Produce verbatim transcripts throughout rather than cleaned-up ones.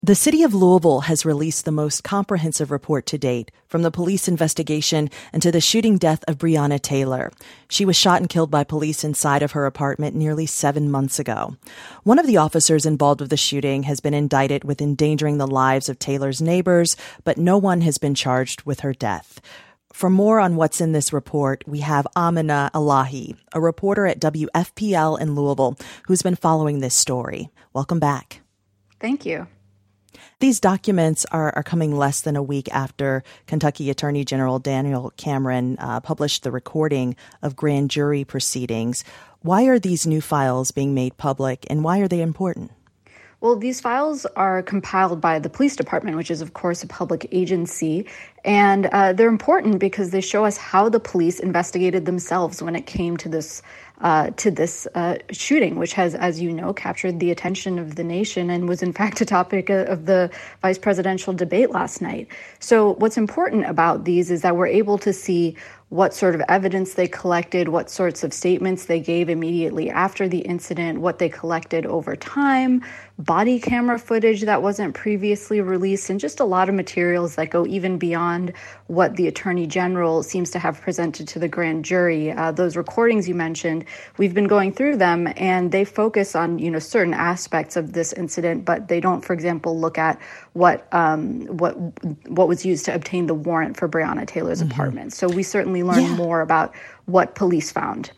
The city of Louisville has released the most comprehensive report to date, from the police investigation into the shooting death of Breonna Taylor. She was shot and killed by police inside of her apartment nearly seven months ago. One of the officers involved with the shooting has been indicted with endangering the lives of Taylor's neighbors, but no one has been charged with her death. For more on what's in this report, we have Amina Elahi, a reporter at W F P L in Louisville, who's been following this story. Welcome back. Thank you. These documents are, are coming less than a week after Kentucky Attorney General Daniel Cameron uh, published the recording of grand jury proceedings. Why are these new files being made public, and why are they important? Well, these files are compiled by the police department, which is, of course, a public agency. And uh, they're important because they show us how the police investigated themselves when it came to this uh, to this uh, shooting, which has, as you know, captured the attention of the nation and was, in fact, a topic of the vice presidential debate last night. So what's important about these is that we're able to see what sort of evidence they collected, what sorts of statements they gave immediately after the incident, what they collected over time, body camera footage that wasn't previously released, and just a lot of materials that go even beyond what the Attorney General seems to have presented to the grand jury. Uh, those recordings you mentioned, we've been going through them, and they focus on, you know, certain aspects of this incident, but they don't, for example, look at what um, what what was used to obtain the warrant for Breonna Taylor's mm-hmm. apartment. So we certainly learn yeah. more about what police found.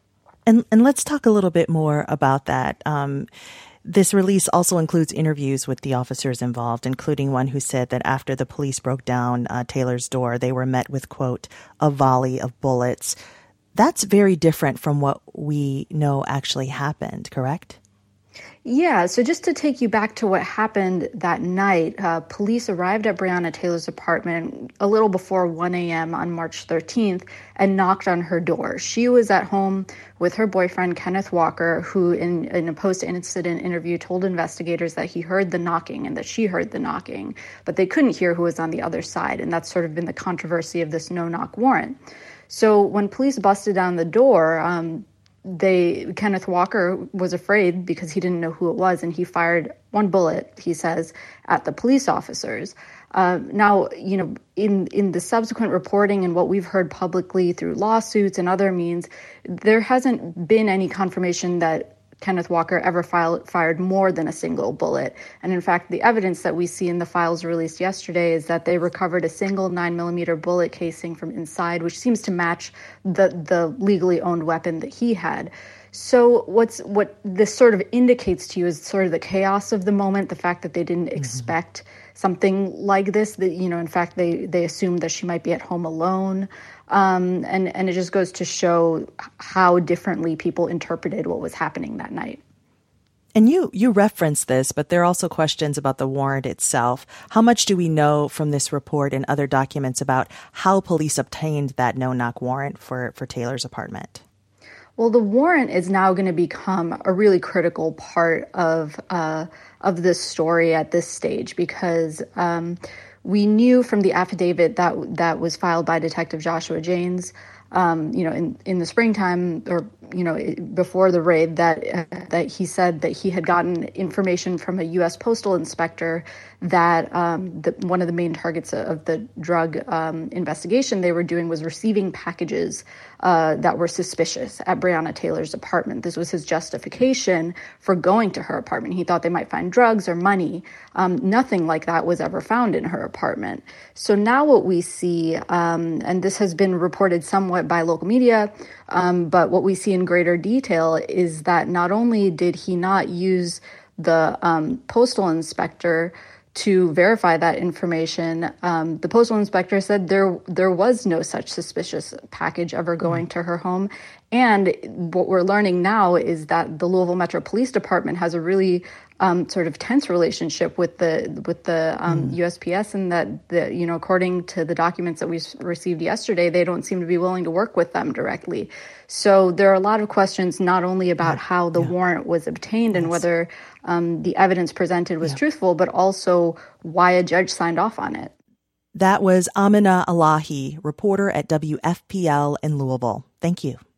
And and let's talk a little bit more about that. Um, this release also includes interviews with the officers involved, including one who said that after the police broke down uh, Taylor's door, they were met with, quote, a volley of bullets. That's very different from what we know actually happened, correct? Yeah, so just to take you back to what happened that night, uh, police arrived at Breonna Taylor's apartment a little before one a.m. on March thirteenth and knocked on her door. She was at home with her boyfriend, Kenneth Walker, who in, in a post-incident interview told investigators that he heard the knocking and that she heard the knocking, but they couldn't hear who was on the other side, and that's sort of been the controversy of this no-knock warrant. So when police busted down the door, um, They Kenneth Walker was afraid because he didn't know who it was, and he fired one bullet, he says, at the police officers. Uh, now, you know, in, in the subsequent reporting and what we've heard publicly through lawsuits and other means, there hasn't been any confirmation that Kenneth Walker ever filed, fired more than a single bullet. And in fact, the evidence that we see in the files released yesterday is that they recovered a single nine millimeter bullet casing from inside, which seems to match the, the legally owned weapon that he had. So what's what this sort of indicates to you is sort of the chaos of the moment, the fact that they didn't mm-hmm. expect something like this, that, you know, in fact, they, they assumed that she might be at home alone. Um, and, and it just goes to show how differently people interpreted what was happening that night. And you, you referenced this, but there are also questions about the warrant itself. How much do we know from this report and other documents about how police obtained that no-knock warrant for, for Taylor's apartment? Well, the warrant is now going to become a really critical part of uh, of this story at this stage, because um, we knew from the affidavit that that was filed by Detective Joshua Janes, um, you know, in, in the springtime, or you know, before the raid, that uh, that he said that he had gotten information from a U S postal inspector that um, the, one of the main targets of the drug um, investigation they were doing was receiving packages uh, that were suspicious at Breonna Taylor's apartment. This was his justification for going to her apartment. He thought they might find drugs or money. Um, nothing like that was ever found in her apartment. So now what we see, um, and this has been reported somewhat by local media, um, but what we see in greater detail is that not only did he not use the um, postal inspector to verify that information, um, the postal inspector said there there was no such suspicious package ever going to her home. And what we're learning now is that the Louisville Metro Police Department has a really um, sort of tense relationship with the with the um, mm. U S P S, and that the you know according to the documents that we received yesterday, they don't seem to be willing to work with them directly. So there are a lot of questions, not only about yeah. how the yeah. warrant was obtained and yes. whether um, the evidence presented was yeah. truthful, but also why a judge signed off on it. That was Amina Elahi, reporter at W F P L in Louisville. Thank you.